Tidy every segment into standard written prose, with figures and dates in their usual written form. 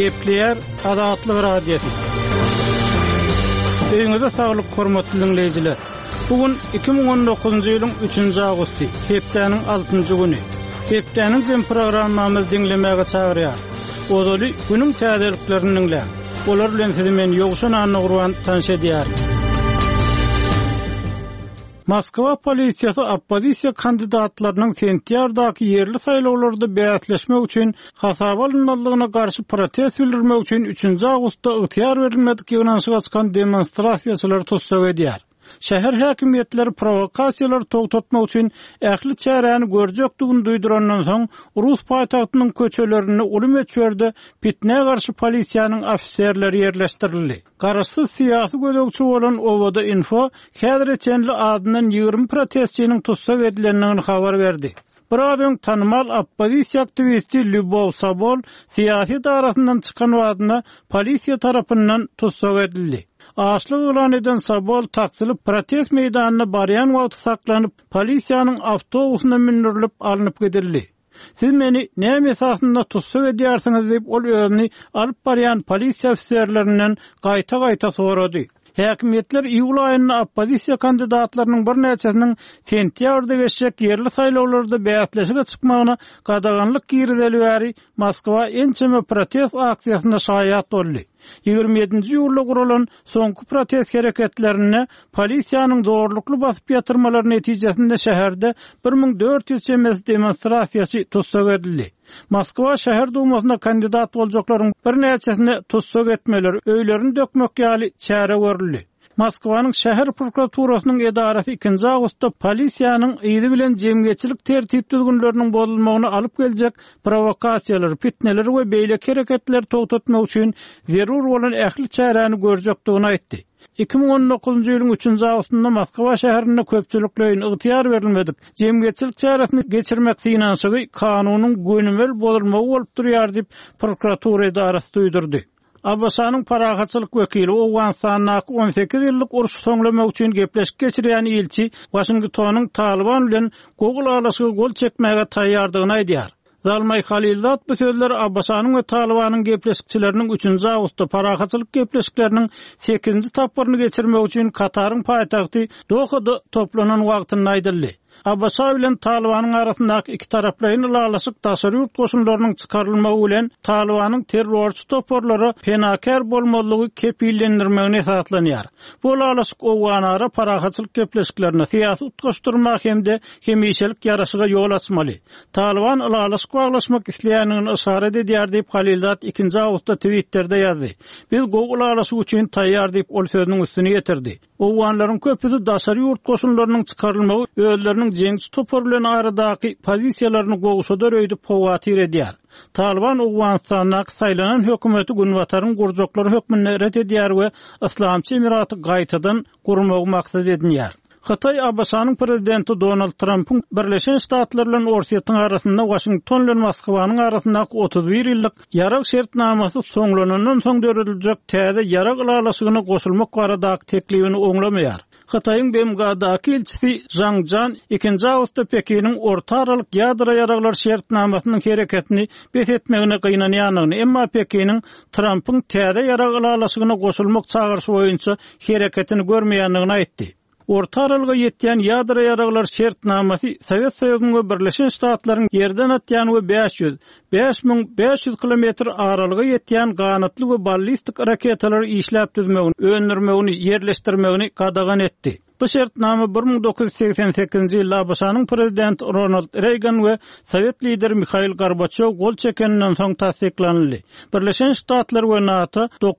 Gepleyer Adatlyk radiosu. Öňüňizde saglyk hormatly dinleyijiler. Bugün 2019-njy ýylyň 3-nji awgusty, hepdeniň 6-njy güni. Hepdeniň hem programmamyzy dinlemäge çagyrýar. Odaly günüň täzeliklerini dinleýär. Olar bilen sizi men ýogşan anny gurban tanış edýär. Moskva polisiýasy oppozisiýa kandidatlarynyň sentýardaky yerli saýlawlarda beýatleşmek üçin hasaba alynmalygyna garşy protest bildirmek üçin 3-nji awgustda ygtyar berilmedik ýygnaşyga çykan demonstrasiýaçylar tutsak edýär. Şäher häkimetleri provokasiýalar togtatmak üçin ähli çäräni görjekdigini duýdurandan soň Rus paýtagtynyň köçelerini ulum etýärdi, pitne garşy polisiýanyň ofiserleri ýerleşdirildi. Garaşsyz syýasy gödekçi bolan Owada Info häzir çenli adynyň 20 protestçiniň tutsak edilendigini habar berdi. Bir adam tanımal oppozisiýa aktivisti Lyubov Sabol syýasy darasyndan çykan wadyna polisiýa tarapyndan tutsak edildi. Aşlyk elan eden Sabol taksily protest meýdanyna barýan wagt saklanyp, polisiýanyň awtobusuna mindirilip alınıp gidildi. Siz meni näme esasynda tutsak edýärsiňiz diýip ol özüni alyp barýan polisiýa ofiserlerinden gaýta sorady. Häkimetler iýul aýynyň oppozisiýa kandidatlarynyň bir näçesiniň sentýarda geçecek yerli saýlawlarda beýatleşige çykmagyna gadaganlyk girizeli bäri Moskwa ençeme protest aksiýasyna şahyat boldy. 27-nji ýylda guralan soňky protest hereketlerine polisiýanyň zorlukly basyp ýatyrmalary netijesinde şäherde 1400 çemes demonstrasiýaçy tutsak edildi. Moskwa şäher dumasyna kandidat boljaklaryň bir näçesini tutsak etmeleri, öýlerini dökmek ýaly çäre görüldi. Moskwanyň şäher prokuraturasynyň edarasy 2-nji awgustda polisiýanyň ýygy bilen jemgyçilik tertip düzgünleriniň bozulmagyna alyp geljek provokasiýalar, pitneler we beýleki hereketler togtatmak üçin zerur bolan ähli çäräni görjekdigini aýtdy. 2019-njy ýylyň 3-nji awgustynda Moskwa şäherinde köpçülikleýin ygtyar berilmedik. Jemgyçilik çäresini geçirmek synaşygy kanunyň gönümel bozulmagy bolup durýar diýip prokuratura edarasy duýdurdy. Abbasanyň parahatçylyk wekili Owganstanyň 18 ýyllyk uruş soňlamak üçin gepleşik geçirýän ilçi Washingtonyň Taliban bilen gogul alaşyga gol çekmäge taýýardygyny aýdýar. Zalmay Halilzat bu sözler Abbasanyň we Talibanyň gepleşikçileriniň 3-nji awgustda parahatçylyk gepleşikleriniň 8-nji tapyryny geçirmek üçin Kataryň paýtagty Dohada toplanan wagtyny aýdyldy. Abbasa bilen Talibanyň arasyndaky iki taraplaryň ýalaşyk daşary ýurt goşunlarynyň çykarylmagy bilen Talibanyň terrorçy toporlary penakar bolmalygy kepillendirmegine esaslanýar. Bu ýalaşyk owganara parahatçylyk gepleşiklerine syýasy utgaşdyrmak hemde hemişelik ýaraşyga ýol açmaly. Taliban ýalaşyk baglaşmak isleýänini işaret edýär diýip Halilzat 2-nji awgustda Twitter'de ýazdy. Biz gogul ýalaşyk üçin taýýar diýip ol sözüniň üstüne ýetirdi. Owganlaryň köpüsi daşary ýurt goşunlarynyň çykarylmagy özleriniň jeňçi topor bilen aradaky pozisiýalaryny gowuşada öýdüp powatyr edýär. Taliban Owganstanyň saýlanan hökümeti Günwataryň gurjaklary hökmüne ret edýär we Islamçy Emiraty gaýtadan gurmagy maksat edýär. Xitay Abbasanyň prezidenti Donald Trump'ın Birleşen Ştatlar bilen Orsiýatyň arasynda Washington bilen Moskwanyň arasyndaky 31 ýyllyk ýarak şertnamasy soňlanandan soň dörediljek täze ýarak ýalaşygyna goşulmak baradaky teklibini oňlamaýar. Xitayň BMG'daky elçisi Zhang Jian 2-nji awgustda Pekiniň orta aralyk ýadra ýaraglar şertnamasynyň hereketini bethetmegine gynanýanyny, emma Pekiniň Trump'yň täze ýarak ýalaşygyna goşulmak çagyrşy boýunça hereketini görmeýändigini aýtdy. Orta aralyga ýetýän ýadra ýaraglar şertnamasy Sowet Soýuzynyň we Birleşen Ştatlaryň ýerden atýan we 5500 kilometr aralyga ýetýän ganatly we ballistik raketalary işläp düzmegini, öndürmegini, ýerleşdirmegini gadagan etdi. Bu şertnama 1988-nji ýylda Abbasanyň prezidenti Ronald Reagan we Sowet lideri Mikhail Gorbaçow gol çekenden soň tasdiklandy. Birleşen Ştatlar we NATO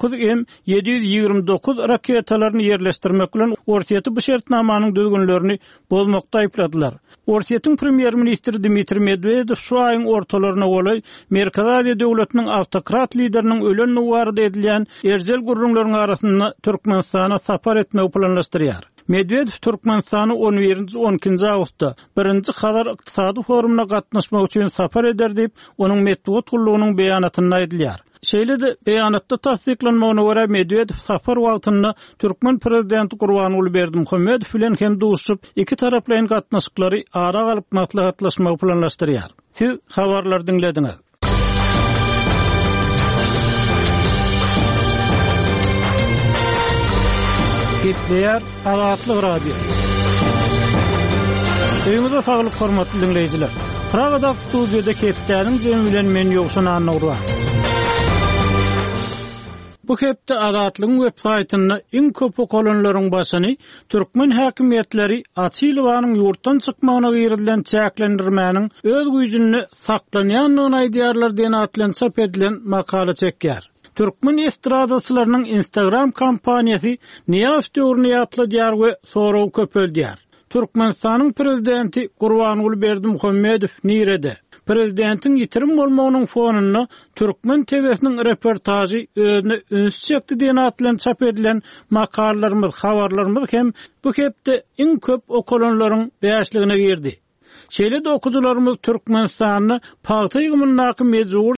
9M729 raketalaryny ýerleşdirmek bilen Orsiýaty bu şertnamanyň düzgünlerini bozmakda aýpladylar. Orsiýatyň premier ministri Dmitri Medvedev şu aýyň ortalaryna golay Merkez Aziýa döwletiniň awtokrat lideriniň ölen nuwarda edilýän erzel gurrunlaryň arasynda Türkmenistana sapar etmegi planlaşdyrýar. Medvedev Türkmenistany 11-12 awgustda birinji Hazar ykdysady forumuna gatnaşmak üçin sapar eder diýip onuň medeniýet gullugynyň beýanatyny aýdylýar. Şeýle-de beýanatda tasdiklanmagyna görä Medvedev sapar wagtynda Türkmen prezidenti Gurbanuly Berdimuhammedow bilen hem duşup iki taraplaryň gatnaşyklary ara galyp maslahatlaşmagy planlaşdyrýar. Siz habarlar dinlediňiz. Gepleýär Azatlyk radio. Öňüňizde saglyk hormatly dinleýijiler. Pragada studiýada Keptäniň jemi bilen men ýokşan anawra. Bu hepde Azatlygyň websaýtyna iň köp okulanylaryň başyny türkmen häkimetleri Açylowanyň ýurtdan çykmagyna girilen çäklendirmäniň öz güýjüni saklanýanlygyny aýdýarlar diýen atlan çap edilen makala çekýär. Türkmen estradaçylarynyň Instagram kampaniýasy Niýafty ýatly diýär we soraw köpeldiýär. Türkmenistanyň prezidenti Gurbanuly Berdimuhammedow nirede? Prezidentiň ýitirim bolmagynyň fonuna Türkmen TV'siniň reportajy özüne üns çekdi diýen atlan çap edilen makallalarymyz, habarlarymyz hem bu hepde iň köp okulanlaryň beýasligine girdi. Şeýle de okujularymyz Türkmenistanyny paýta ýygymyna mejbur